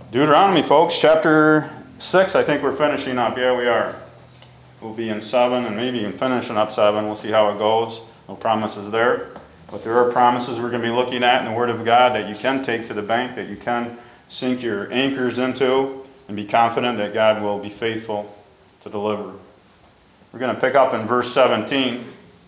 Deuteronomy, folks, chapter 6, I think we're finishing up. Yeah, we are. We'll be in 7 and maybe even finishing up 7. We'll see how it goes. No promises there. But there are promises we're going to be looking at in the Word of God that you can take to the bank, that you can sink your anchors into, and be confident that God will be faithful to deliver. We're going to pick up in verse 17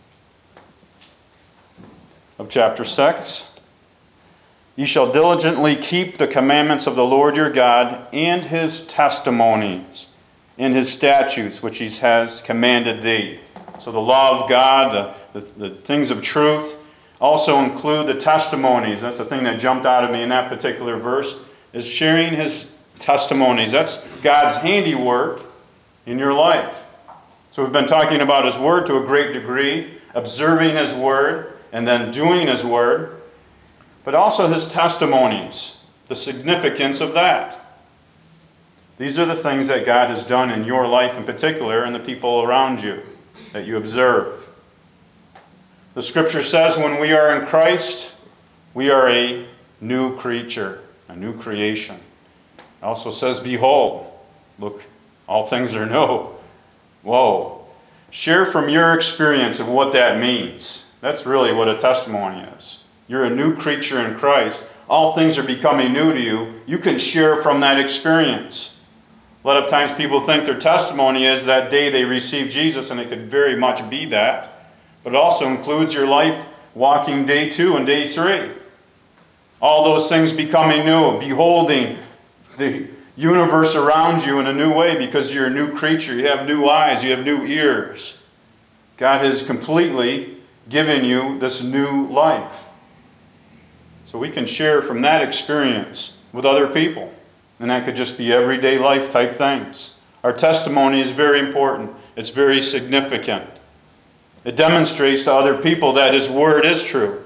of chapter 6. Ye shall diligently keep the commandments of the Lord your God and his testimonies and his statutes which he has commanded thee. So the law of God, the things of truth, also include the testimonies. That's the thing that jumped out at me in that particular verse, is sharing his testimonies. That's God's handiwork in your life. So we've been talking about his word to a great degree, observing his word and then doing his word, but also his testimonies, the significance of that. These are the things that God has done in your life in particular and the people around you that you observe. The scripture says when we are in Christ, we are a new creature, a new creation. It also says, behold, look, all things are new. Whoa. Share from your experience of what that means. That's really what a testimony is. You're a new creature in Christ. All things are becoming new to you. You can share from that experience. A lot of times people think their testimony is that day they received Jesus, and it could very much be that. But it also includes your life walking day 2 and day 3. All those things becoming new, beholding the universe around you in a new way because you're a new creature. You have new eyes. You have new ears. God has completely given you this new life. So we can share from that experience with other people. And that could just be everyday life type things. Our testimony is very important. It's very significant. It demonstrates to other people that his word is true.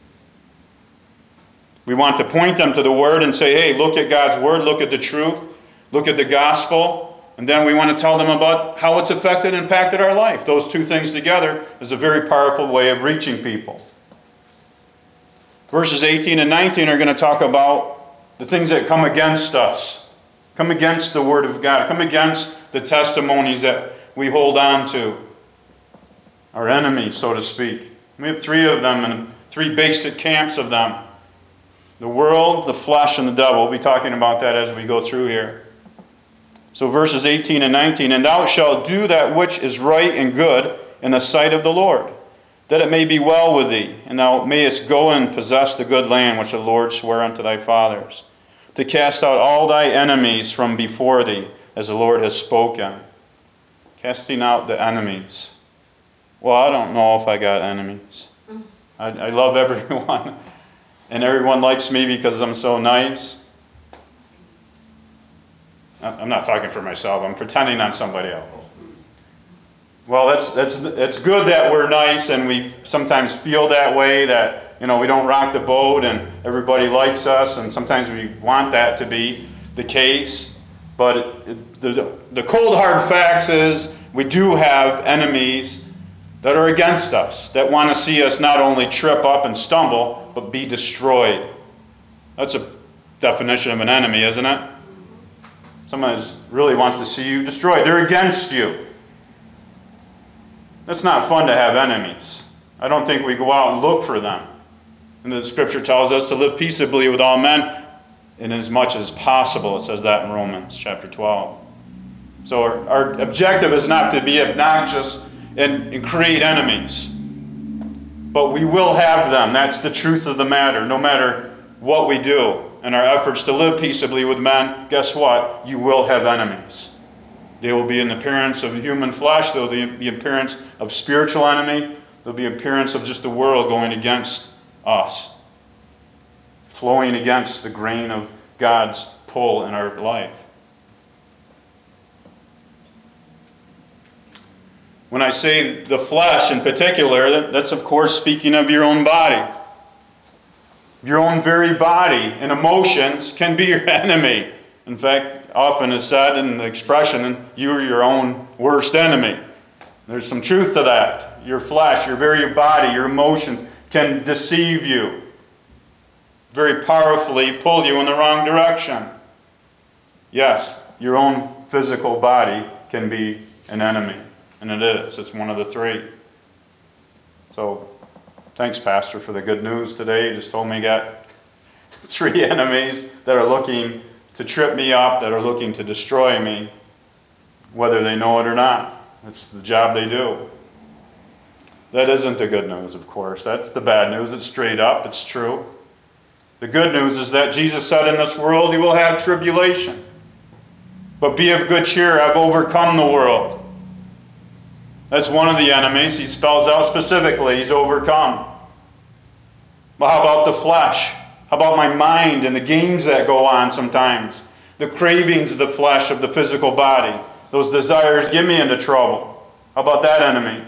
We want to point them to the word and say, hey, look at God's word, look at the truth, look at the gospel, and then we want to tell them about how it's affected and impacted our life. Those two things together is a very powerful way of reaching people. Verses 18 and 19 are going to talk about the things that come against us, come against the word of God, come against the testimonies that we hold on to, our enemies, so to speak. We have 3 of them and 3 basic camps of them. The world, the flesh, and the devil. We'll be talking about that as we go through here. So verses 18 and 19, and thou shalt do that which is right and good in the sight of the Lord, that it may be well with thee, and thou mayest go and possess the good land which the Lord sware unto thy fathers, to cast out all thy enemies from before thee, as the Lord has spoken. Casting out the enemies. Well, I don't know if I got enemies. I love everyone. And everyone likes me because I'm so nice. I'm not talking for myself. I'm pretending I'm somebody else. Well, it's good that we're nice and we sometimes feel that way, that we don't rock the boat and everybody likes us, and sometimes we want that to be the case. But the cold hard facts is we do have enemies that are against us, that want to see us not only trip up and stumble, but be destroyed. That's a definition of an enemy, isn't it? Someone really wants to see you destroyed. They're against you. It's not fun to have enemies. I don't think we go out and look for them. And the scripture tells us to live peaceably with all men in as much as possible. It says that in Romans chapter 12. So our objective is not to be obnoxious and create enemies. But we will have them. That's the truth of the matter. No matter what we do in our efforts to live peaceably with men, guess what? You will have enemies. They will be in the appearance of human flesh. There will be the appearance of spiritual enemy. There will be appearance of just the world going against us, flowing against the grain of God's pull in our life. When I say the flesh in particular, that's of course speaking of your own body. Your own very body and emotions can be your enemy. In fact, often is said in the expression, you are your own worst enemy. There's some truth to that. Your flesh, your very body, your emotions can deceive you, very powerfully pull you in the wrong direction. Yes, your own physical body can be an enemy, and it is. It's one of the three. So, thanks, Pastor, for the good news today. You just told me I got three enemies that are looking to trip me up, that are looking to destroy me, whether they know it or not. That's the job they do. That isn't the good news, of course. That's the bad news. It's straight up. It's true. The good news is that Jesus said, in this world you will have tribulation. But be of good cheer. I've overcome the world. That's one of the enemies. He spells out specifically. He's overcome. But how about the flesh? How about my mind and the games that go on sometimes? The cravings of the flesh, of the physical body. Those desires get me into trouble. How about that enemy?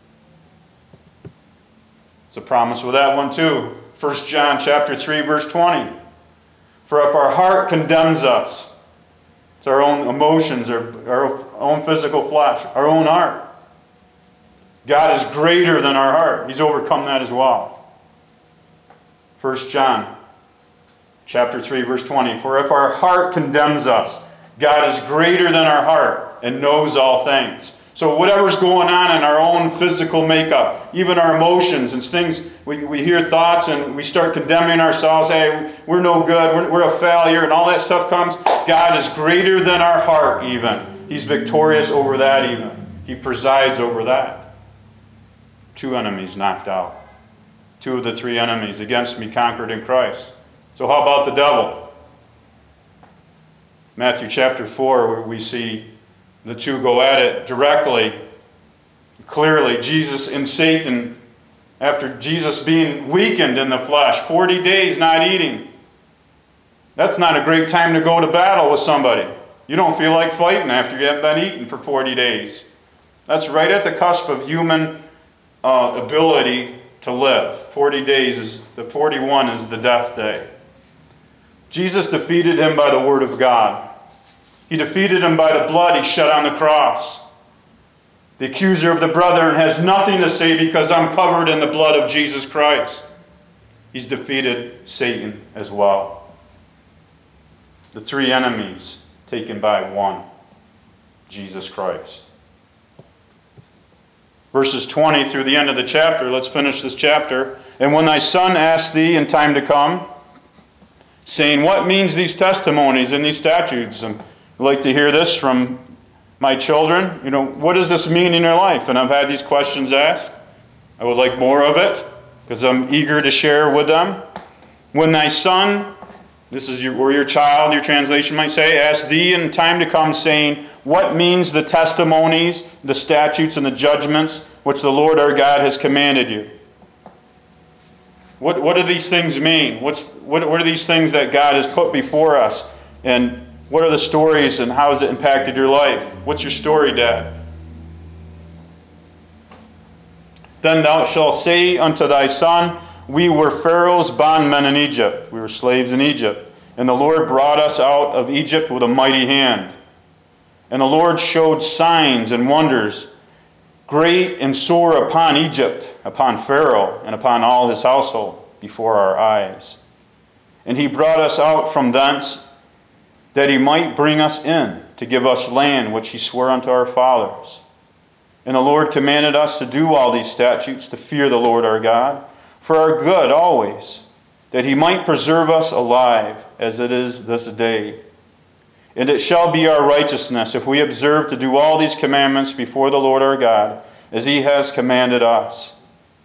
There's a promise with that one too. 1 John chapter 3, verse 20. For if our heart condemns us, it's our own emotions, our own physical flesh, our own heart. God is greater than our heart. He's overcome that as well. 1 John chapter 3, verse 20. For if our heart condemns us, God is greater than our heart and knows all things. So whatever's going on in our own physical makeup, even our emotions and things, we hear thoughts and we start condemning ourselves. Hey, we're no good, we're a failure, and all that stuff comes. God is greater than our heart even. He's victorious over that even. He presides over that. 2 enemies knocked out. 2 of the 3 enemies against me conquered in Christ. So how about the devil? Matthew chapter 4, where we see the 2 go at it directly, clearly. Jesus and Satan, after Jesus being weakened in the flesh, 40 days not eating. That's not a great time to go to battle with somebody. You don't feel like fighting after you haven't been eating for 40 days. That's right at the cusp of human ability to live. 40 days is, the 41 is the death day. Jesus defeated him by the word of God. He defeated him by the blood he shed on the cross. The accuser of the brethren has nothing to say because I'm covered in the blood of Jesus Christ. He's defeated Satan as well. The 3 enemies taken by one, Jesus Christ. Verses 20 through the end of the chapter, let's finish this chapter. And when thy son asks thee in time to come, saying, what means these testimonies and these statutes? And I'd like to hear this from my children. What does this mean in your life? And I've had these questions asked. I would like more of it because I'm eager to share with them. When thy son, this is where your child, your translation might say, asks thee in time to come, saying, what means the testimonies, the statutes, and the judgments which the Lord our God has commanded you? What do these things mean? What are these things that God has put before us? And what are the stories and how has it impacted your life? What's your story, Dad? Then thou shalt say unto thy son, we were Pharaoh's bondmen in Egypt. We were slaves in Egypt. And the Lord brought us out of Egypt with a mighty hand. And the Lord showed signs and wonders, great and sore upon Egypt, upon Pharaoh, and upon all his household, before our eyes. And he brought us out from thence, that he might bring us in, to give us land which he swore unto our fathers. And the Lord commanded us to do all these statutes, to fear the Lord our God, for our good always, that he might preserve us alive, as it is this day. And it shall be our righteousness, if we observe to do all these commandments before the Lord our God, as he has commanded us.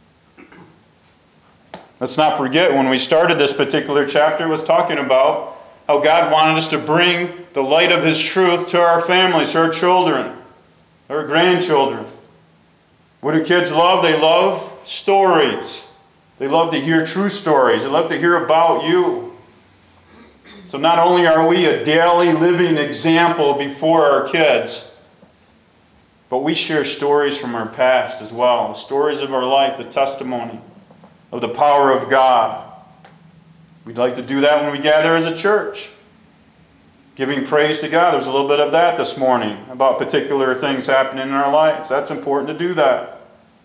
Let's not forget, when we started this particular chapter, it was talking about how God wanted us to bring the light of his truth to our families, to our children, our grandchildren. What do kids love? They love stories. They love to hear true stories. They love to hear about you. So not only are we a daily living example before our kids, but we share stories from our past as well. The stories of our life, the testimony of the power of God. We'd like to do that when we gather as a church. Giving praise to God. There's a little bit of that this morning about particular things happening in our lives. That's important to do that.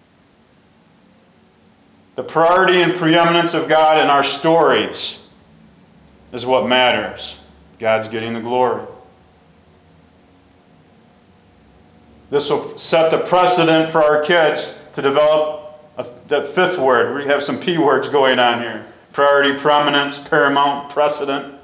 The priority and preeminence of God in our stories is what matters. God's getting the glory. This will set the precedent for our kids to develop that fifth word. We have some P words going on here. Priority, prominence, paramount, precedent.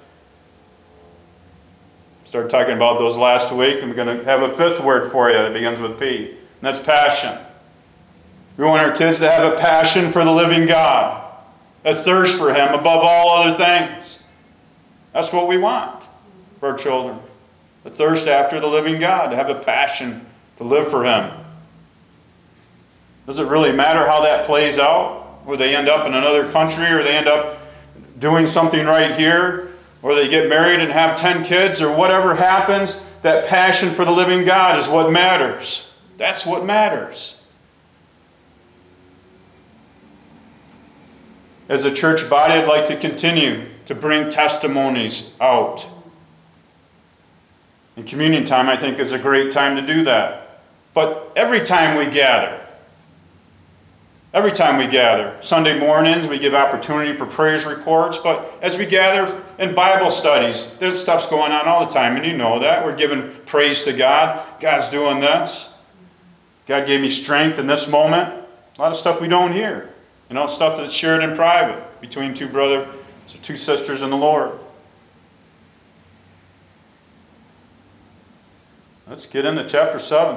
Started talking about those last week, and we're going to have a fifth word for you that begins with P, and that's passion. We want our kids to have a passion for the living God, a thirst for Him above all other things. That's what we want for our children, a thirst after the living God, to have a passion to live for Him. Does it really matter how that plays out? Where they end up in another country, or they end up doing something right here, or they get married and have 10 kids, or whatever happens, that passion for the living God is what matters. That's what matters. As a church body, I'd like to continue to bring testimonies out. And communion time, I think, is a great time to do that. But every time we gather, Sunday mornings, we give opportunity for praise reports, but as we gather in Bible studies, there's stuff's going on all the time, and you know that. We're giving praise to God. God's doing this. God gave me strength in this moment. A lot of stuff we don't hear. Stuff that's shared in private between two sisters in the Lord. Let's get into chapter 7.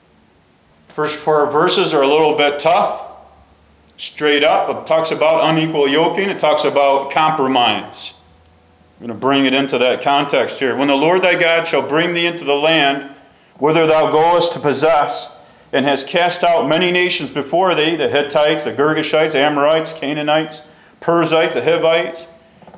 First 4 verses are a little bit tough. Straight up, it talks about unequal yoking. It talks about compromise. I'm going to bring it into that context here. When the Lord thy God shall bring thee into the land whither thou goest to possess, and has cast out many nations before thee, the Hittites, the Girgashites, the Amorites, Canaanites, Perizzites, the Hivites,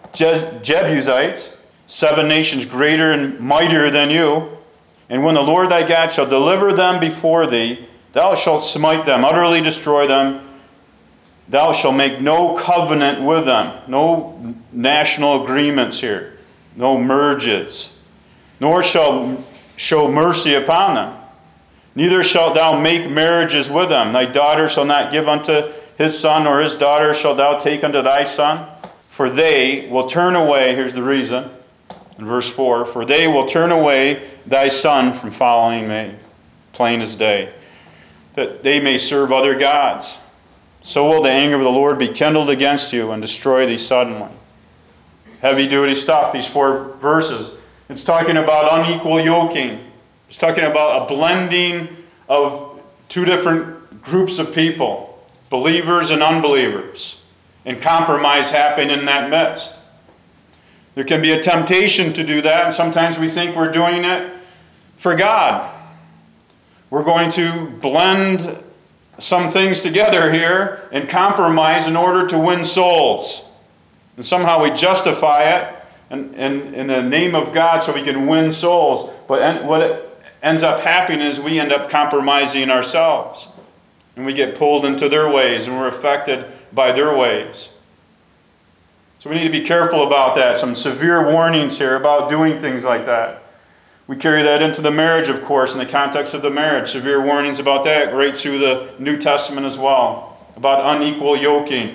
Jebusites, 7 nations greater and mightier than you. And when the Lord thy God shall deliver them before thee, thou shalt smite them, utterly destroy them. Thou shalt make no covenant with them, no national agreements here, no merges, nor shalt show mercy upon them. Neither shalt thou make marriages with them. Thy daughter shall not give unto his son, nor his daughter shalt thou take unto thy son. For they will turn away, here's the reason, in verse 4, for they will turn away thy son from following me, plain as day, that they may serve other gods. So will the anger of the Lord be kindled against you and destroy thee suddenly. Heavy-duty stuff, these 4 verses. It's talking about unequal yoking. It's talking about a blending of 2 different groups of people, believers and unbelievers, and compromise happening in that midst. There can be a temptation to do that, and sometimes we think we're doing it for God. We're going to blend some things together here and compromise in order to win souls. And somehow we justify it in the name of God so we can win souls. But what it ends up happening is we end up compromising ourselves. And we get pulled into their ways, and we're affected by their ways. So we need to be careful about that. Some severe warnings here about doing things like that. We carry that into the marriage, of course, in the context of the marriage. Severe warnings about that right through the New Testament as well, about unequal yoking.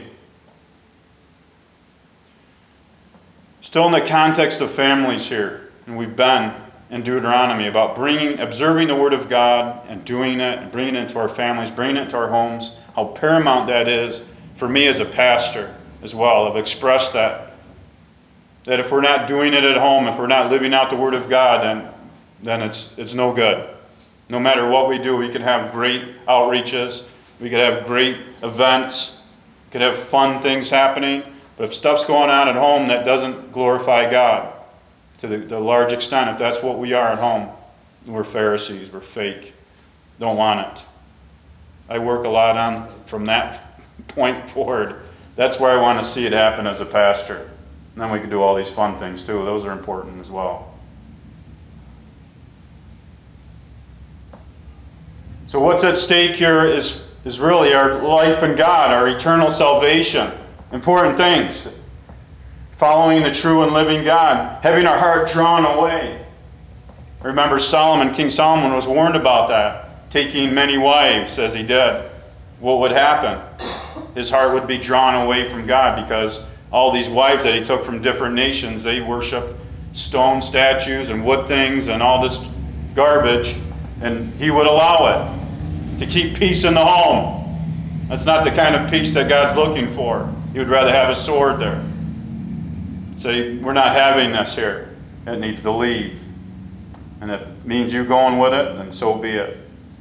Still in the context of families here, and we've been in Deuteronomy about observing the Word of God and doing it, and bringing it into our families, bringing it into our homes, how paramount that is for me as a pastor as well. I've expressed that if we're not doing it at home, if we're not living out the Word of God, then it's no good. No matter what we do, we can have great outreaches, we could have great events, we could have fun things happening, but if stuff's going on at home that doesn't glorify God to the large extent, if that's what we are at home, we're Pharisees, we're fake, don't want it. I work a lot on from that point forward. That's where I want to see it happen as a pastor. And then we can do all these fun things too. Those are important as well. So what's at stake here is really our life in God, our eternal salvation. Important things. Following the true and living God. Having our heart drawn away. Remember King Solomon was warned about that. Taking many wives as he did. What would happen? His heart would be drawn away from God because all these wives that he took from different nations, they worship stone statues and wood things and all this garbage. And he would allow it to keep peace in the home. That's not the kind of peace that God's looking for. He would rather have a sword there. Say, we're not having this here. It needs to leave. And if it means you going with it, then so be it.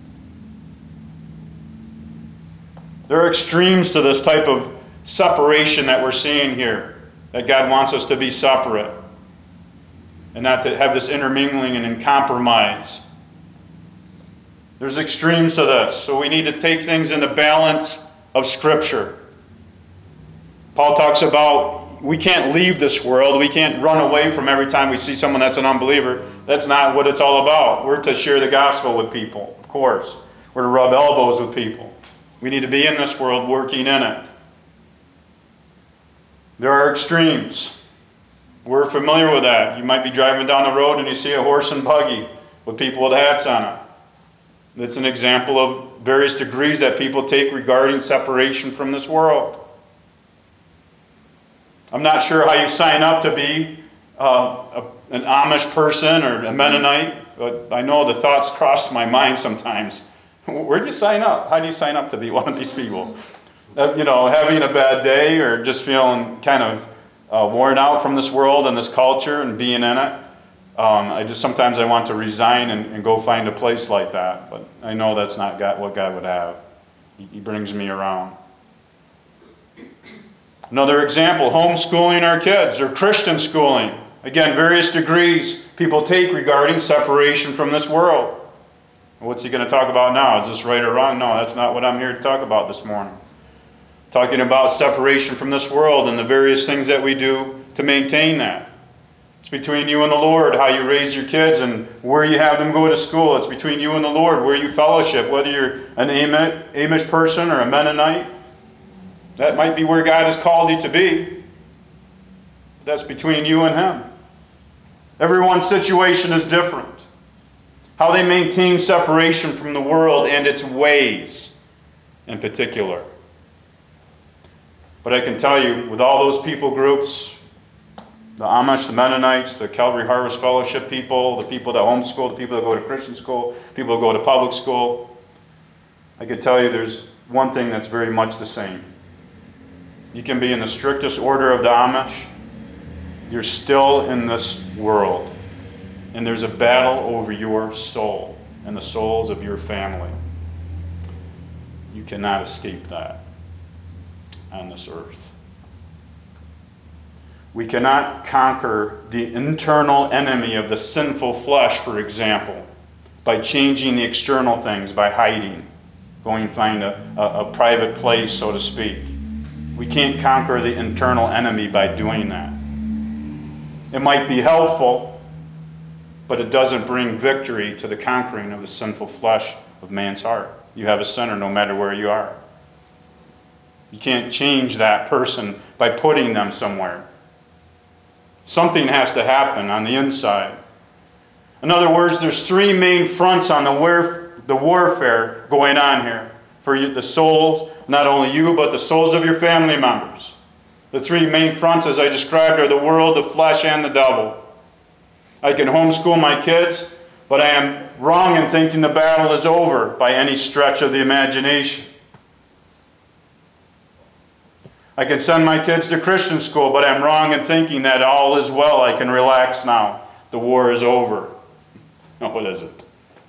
There are extremes to this type of separation that we're seeing here, that God wants us to be separate and not to have this intermingling and in compromise. There's extremes to this, so we need to take things in the balance of Scripture. Paul talks about we can't leave this world. We can't run away from every time we see someone that's an unbeliever. That's not what it's all about. We're to share the gospel with people, of course. We're to rub elbows with people. We need to be in this world working in it. There are extremes. We're familiar with that. You might be driving down the road and you see a horse and buggy with people with hats on it. That's an example of various degrees that people take regarding separation from this world. I'm not sure how you sign up to be an Amish person or a Mennonite, but I know the thoughts crossed my mind sometimes. Where do you sign up? How do you sign up to be one of these people? Having a bad day or just feeling kind of worn out from this world and this culture and being in it. Sometimes I want to resign and go find a place like that, but I know that's not what God would have. He brings me around. Another example, homeschooling our kids or Christian schooling. Again, various degrees people take regarding separation from this world. What's he going to talk about now? Is this right or wrong? No, that's not what I'm here to talk about this morning. Talking about separation from this world and the various things that we do to maintain that. It's between you and the Lord, how you raise your kids and where you have them go to school. It's between you and the Lord, where you fellowship, whether you're an Amish person or a Mennonite. That might be where God has called you to be. That's between you and Him. Everyone's situation is different. How they maintain separation from the world and its ways in particular. But I can tell you, with all those people groups, the Amish, the Mennonites, the Calvary Harvest Fellowship people, the people that homeschool, the people that go to Christian school, people that go to public school, I can tell you there's one thing that's very much the same. You can be in the strictest order of the Amish. You're still in this world. And there's a battle over your soul and the souls of your family. You cannot escape that on this earth. We cannot conquer the internal enemy of the sinful flesh, for example, by changing the external things, by hiding, going to find a private place, so to speak. We can't conquer the internal enemy by doing that. It might be helpful, but it doesn't bring victory to the conquering of the sinful flesh of man's heart. You have a sinner no matter where you are. You can't change that person by putting them somewhere. Something has to happen on the inside. In other words, there's three main fronts on the warfare going on here. For the souls, not only you, but the souls of your family members. The three main fronts, as I described, are the world, the flesh, and the devil. I can homeschool my kids, but I am wrong in thinking the battle is over by any stretch of the imagination. I can send my kids to Christian school, but I'm wrong in thinking that all is well. I can relax now. The war is over. No, it isn't.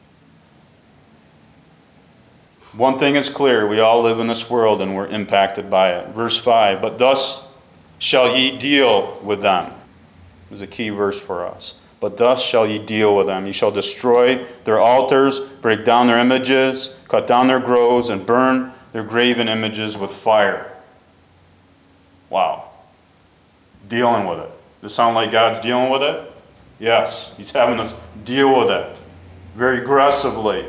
One thing is clear, we all live in this world and we're impacted by it. Verse 5, but thus shall ye deal with them. This is a key verse for us. But thus shall ye deal with them. Ye shall destroy their altars, break down their images, cut down their groves, and burn their graven images with fire. Wow. Dealing with it. Does it sound like God's dealing with it? Yes. He's having us deal with it very aggressively.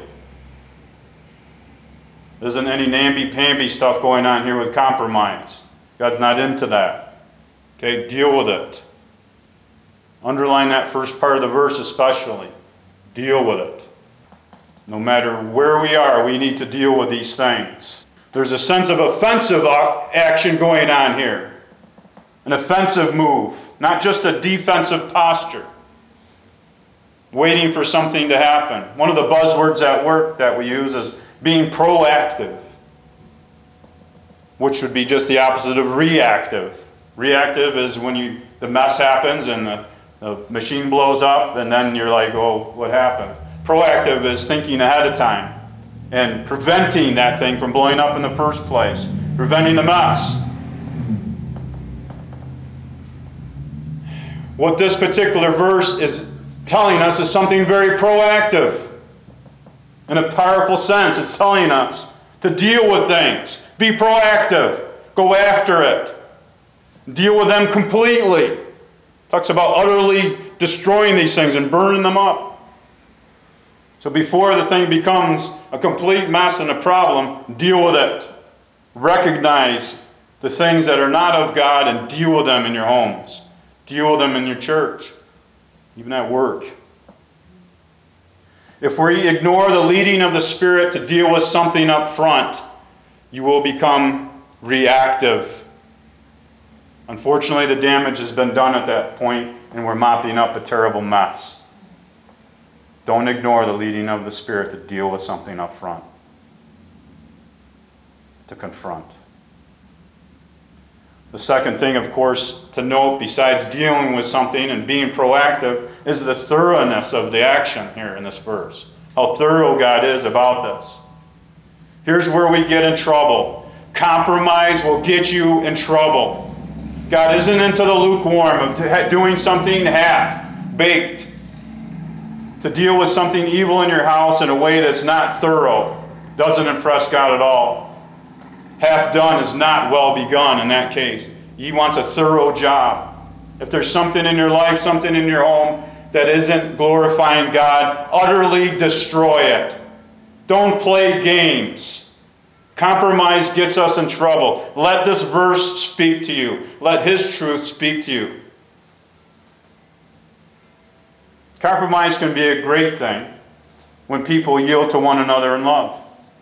There isn't any namby-pamby stuff going on here with compromise. God's not into that. Okay, deal with it. Underline that first part of the verse especially. Deal with it. No matter where we are, we need to deal with these things. There's a sense of offensive action going on here. An offensive move, not just a defensive posture. waiting for something to happen. One of the buzzwords at work that we use is being proactive, which would be just the opposite of reactive. Reactive is when the mess happens and the machine blows up, and then you're like, oh, what happened? Proactive is thinking ahead of time and preventing that thing from blowing up in the first place, preventing the mess. What this particular verse is telling us is something very proactive. In a powerful sense, it's telling us to deal with things. Be proactive. Go after it. Deal with them completely. It talks about utterly destroying these things and burning them up. So before the thing becomes a complete mess and a problem, deal with it. Recognize the things that are not of God and deal with them in your homes. Deal with them in your church, even at work. If we ignore the leading of the Spirit to deal with something up front, you will become reactive. Unfortunately, the damage has been done at that point, and we're mopping up a terrible mess. Don't ignore the leading of the Spirit to deal with something up front, to confront. The second thing, of course, to note, besides dealing with something and being proactive, is the thoroughness of the action here in this verse. How thorough God is about this. Here's where we get in trouble. Compromise will get you in trouble. God isn't into the lukewarm of doing something half-baked. To deal with something evil in your house in a way that's not thorough doesn't impress God at all. Half done is not well begun in that case. He wants a thorough job. If there's something in your life, something in your home that isn't glorifying God, utterly destroy it. Don't play games. Compromise gets us in trouble. Let this verse speak to you. Let His truth speak to you. Compromise can be a great thing when people yield to one another in love.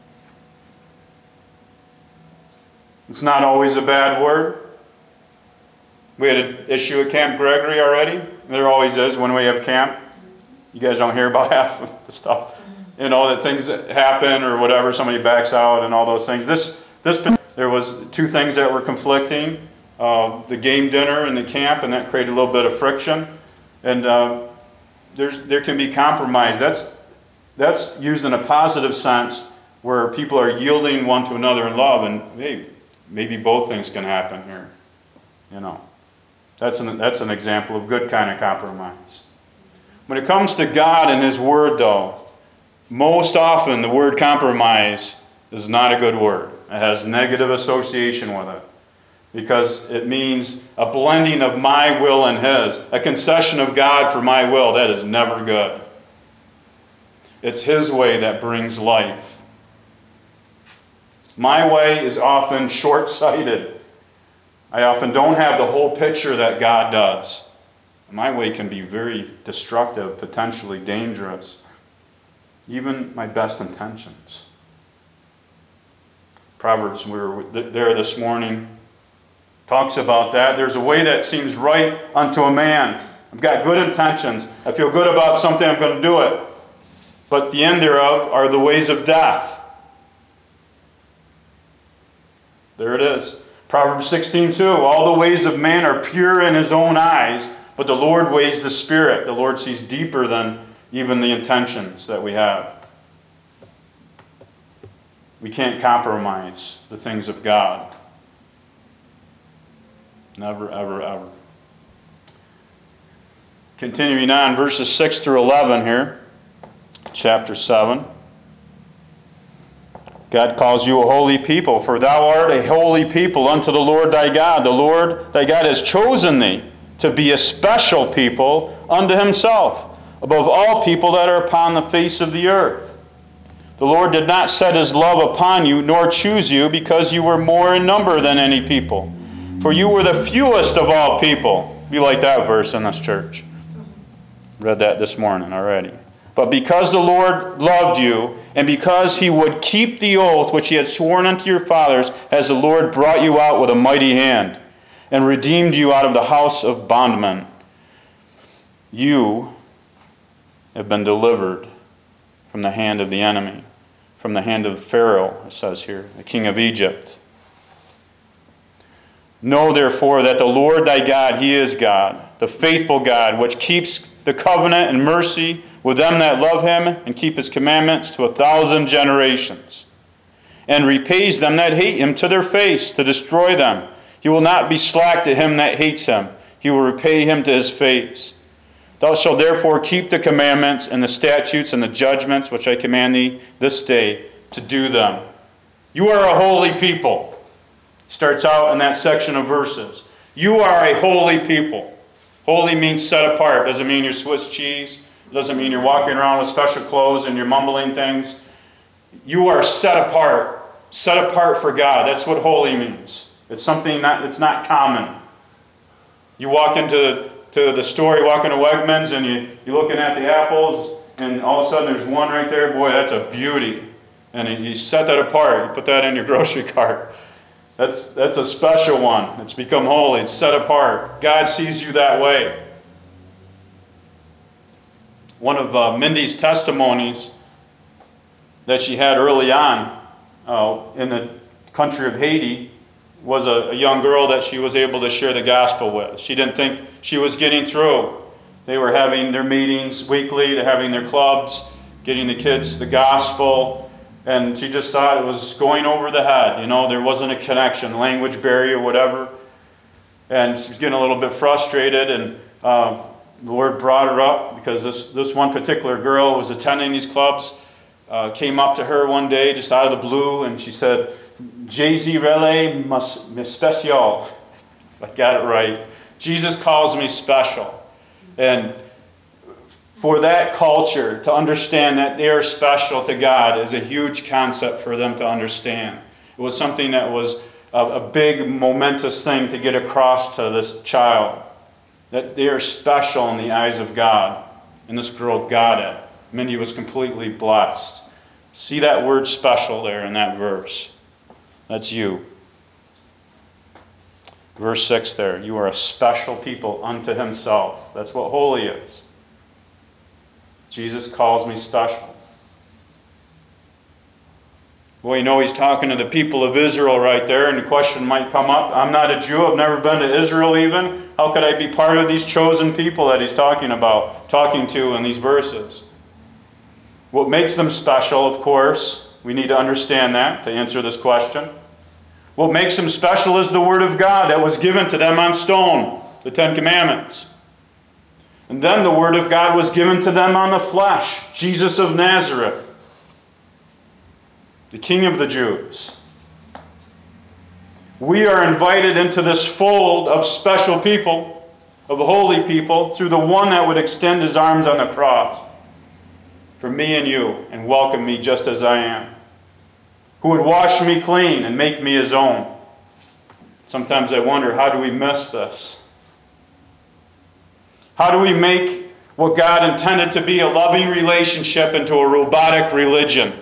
It's not always a bad word. We had an issue at Camp Gregory already. There always is when we have camp. You guys don't hear about half of the stuff. You know, that things that happen or whatever, somebody backs out and all those things. There was two things that were conflicting. The game dinner and the camp, and that created a little bit of friction. And there can be compromise. That's used in a positive sense where people are yielding one to another in love, and hey, maybe both things can happen here. You know, that's an example of good kind of compromise. When it comes to God and His Word, though, most often the word compromise is not a good word. It has negative association with it because it means a blending of my will and His, a concession of God for my will. That is never good. It's His way that brings life. My way is often short-sighted. I often don't have the whole picture that God does. My way can be very destructive, potentially dangerous. Even my best intentions. Proverbs, we were there this morning, talks about that. There's a way that seems right unto a man. I've got good intentions. I feel good about something, I'm going to do it. But the end thereof are the ways of death. There it is. Proverbs 16:2. All the ways of man are pure in his own eyes, but the Lord weighs the spirit. The Lord sees deeper than even the intentions that we have. We can't compromise the things of God. Never, ever, ever. Continuing on, verses 6 through 11 here, chapter 7. God calls you a holy people, for thou art a holy people unto the Lord thy God. The Lord thy God has chosen thee to be a special people unto Himself, above all people that are upon the face of the earth. The Lord did not set His love upon you, nor choose you, because you were more in number than any people. For you were the fewest of all people. You like that verse in this church. Read that this morning already. But because the Lord loved you, and because He would keep the oath which He had sworn unto your fathers, has the Lord brought you out with a mighty hand, and redeemed you out of the house of bondmen. You have been delivered from the hand of the enemy, from the hand of Pharaoh, it says here, the king of Egypt. Know therefore that the Lord thy God, he is God, the faithful God, which keeps the covenant and mercy with them that love him and keep his commandments to 1,000 generations, and repays them that hate him to their face, to destroy them. He will not be slack to him that hates him. He will repay him to his face. Thou shalt therefore keep the commandments and the statutes and the judgments which I command thee this day to do them. You are a holy people. Starts out in that section of verses. You are a holy people. Holy means set apart. Doesn't mean you're Swiss cheese. Doesn't mean you're walking around with special clothes and you're mumbling things. You are set apart. Set apart for God. That's what holy means. It's something it's not common. You walk into the store, you walk into Wegmans, and you're looking at the apples, and all of a sudden there's one right there. Boy, that's a beauty. And you set that apart. You put that in your grocery cart. That's a special one. It's become holy. It's set apart. God sees you that way. One of Mindy's testimonies that she had early on in the country of Haiti was a young girl that she was able to share the gospel with. She didn't think she was getting through. They were having their meetings weekly, they're having their clubs, getting the kids the gospel, and she just thought it was going over the head. You know, there wasn't a connection, language barrier, whatever. And she was getting a little bit frustrated, and the Lord brought her up because this one particular girl who was attending these clubs came up to her one day just out of the blue, and she said, "Jésus relais me spécial." I got it right. Jesus calls me special. And for that culture to understand that they are special to God is a huge concept for them to understand. It was something that was a big, momentous thing to get across to this child, that they are special in the eyes of God. And this girl got it. Mindy was completely blessed. See that word special there in that verse. That's you. Verse 6 there. You are a special people unto himself. That's what holy is. Jesus calls me special. Well, you know he's talking to the people of Israel right there, and the question might come up. I'm not a Jew. I've never been to Israel even. How could I be part of these chosen people that he's talking to in these verses? What makes them special, of course, we need to understand that to answer this question. What makes them special is the Word of God that was given to them on stone, the Ten Commandments. And then the Word of God was given to them on the flesh, Jesus of Nazareth, the King of the Jews. We are invited into this fold of special people, of holy people, through the one that would extend his arms on the cross for me and you and welcome me just as I am, who would wash me clean and make me his own. Sometimes I wonder, how do we miss this? How do we make what God intended to be a loving relationship into a robotic religion?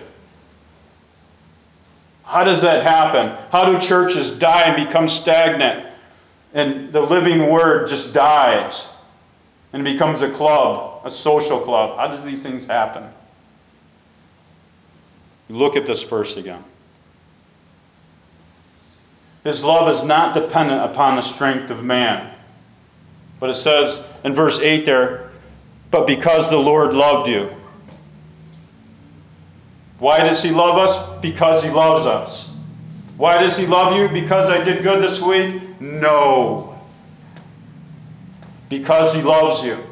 How does that happen? How do churches die and become stagnant and the living word just dies and becomes a club, a social club? How does these things happen? Look at this verse again. His love is not dependent upon the strength of man. But it says in verse 8 there, but because the Lord loved you. Why does he love us? Because he loves us. Why does he love you? Because I did good this week? No. Because he loves you.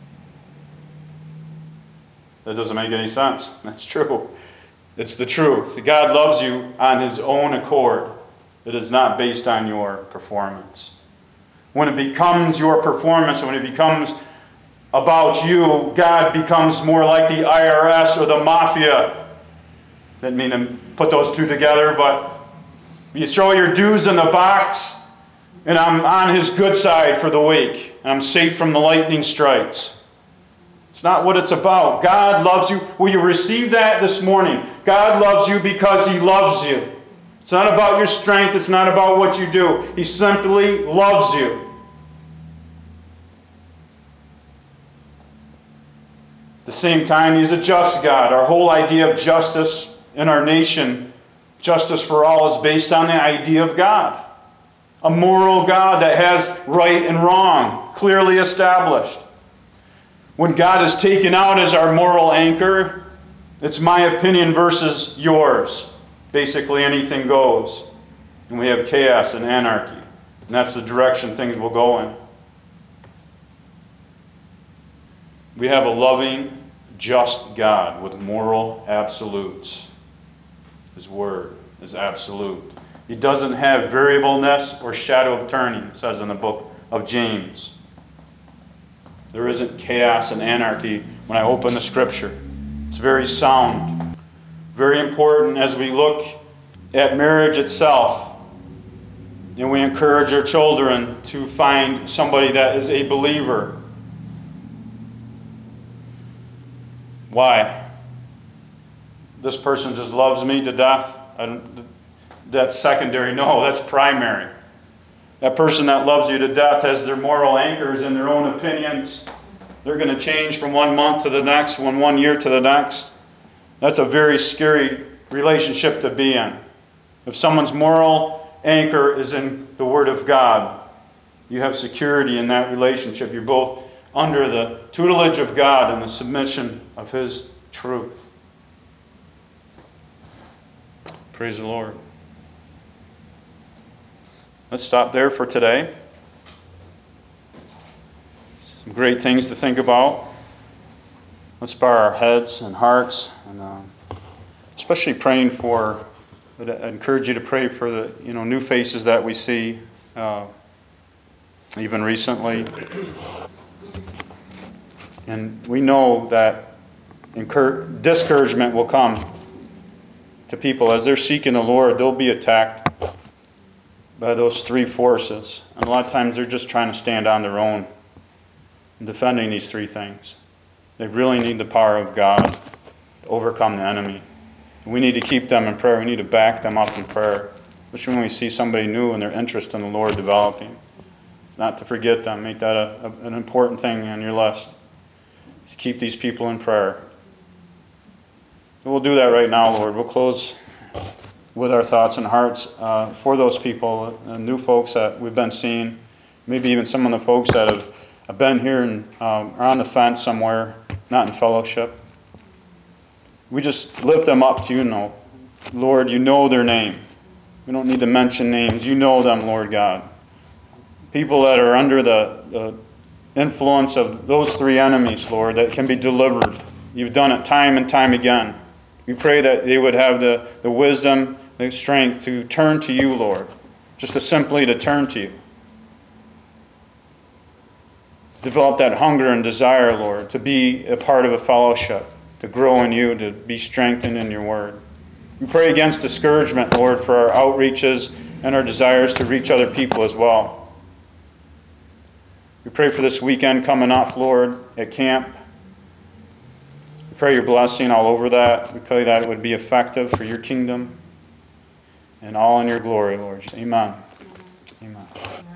That doesn't make any sense. That's true. It's the truth. God loves you on his own accord. It is not based on your performance. When it becomes your performance, when it becomes about you, God becomes more like the IRS or the mafia. Didn't mean to put those two together, but you throw your dues in the box, and I'm on his good side for the week, and I'm safe from the lightning strikes. It's not what it's about. God loves you. Will you receive that this morning? God loves you because he loves you. It's not about your strength. It's not about what you do. He simply loves you. The the same time, He's a just God. Our whole idea of justice in our nation, justice for all, is based on the idea of God. A moral God that has right and wrong clearly established. When God is taken out as our moral anchor, it's my opinion versus yours. Basically, anything goes. And we have chaos and anarchy. And that's the direction things will go in. We have a loving, just God with moral absolutes. His word is absolute. He doesn't have variableness or shadow of turning, it says in the book of James. There isn't chaos and anarchy when I open the Scripture. It's very sound, very important as we look at marriage itself. And we encourage our children to find somebody that is a believer. Why? This person just loves me to death. That's secondary. No, that's primary. That person that loves you to death has their moral anchors and their own opinions. They're going to change from 1 month to the next, 1 year to the next. That's a very scary relationship to be in. If someone's moral anchor is in the Word of God, you have security in that relationship. You're both under the tutelage of God and the submission of His truth. Praise the Lord. Let's stop there for today. Some great things to think about. Let's bow our heads and hearts, and especially praying for. I encourage you to pray for the new faces that we see, even recently. And we know that discouragement will come to people as they're seeking the Lord. They'll be attacked by those three forces. And a lot of times they're just trying to stand on their own in defending these three things. They really need the power of God to overcome the enemy. We need to keep them in prayer. We need to back them up in prayer, especially when we see somebody new and their interest in the Lord developing. Not to forget them. Make that an important thing on your list. Just keep these people in prayer. So we'll do that right now, Lord. We'll close with our thoughts and hearts for those people, new folks that we've been seeing, maybe even some of the folks that have been here and are on the fence somewhere, not in fellowship. We just lift them up to you, Lord. You know their name. We don't need to mention names. You know them, Lord God. People that are under the influence of those three enemies, Lord, that can be delivered. You've done it time and time again. We pray that they would have the wisdom, the strength to turn to you, Lord, just simply to turn to you. Develop that hunger and desire, Lord, to be a part of a fellowship, to grow in you, to be strengthened in your word. We pray against discouragement, Lord, for our outreaches and our desires to reach other people as well. We pray for this weekend coming up, Lord, at camp. We pray your blessing all over that. We pray that it would be effective for your kingdom and all in your glory, Lord. Amen. Amen.